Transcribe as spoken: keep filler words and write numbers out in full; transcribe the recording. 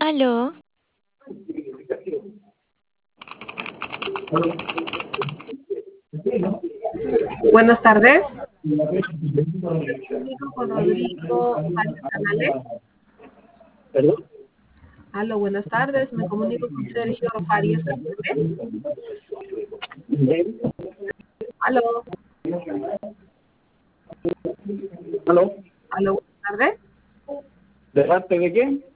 Aló, Buenas tardes. Me comunico con Rodrigo Arias Canales. ¿Perdón? Aló, buenas tardes. Me comunico con Sergio Arias Canales. Aló, ¿Aló? aló, buenas tardes. ¿De parte de quién?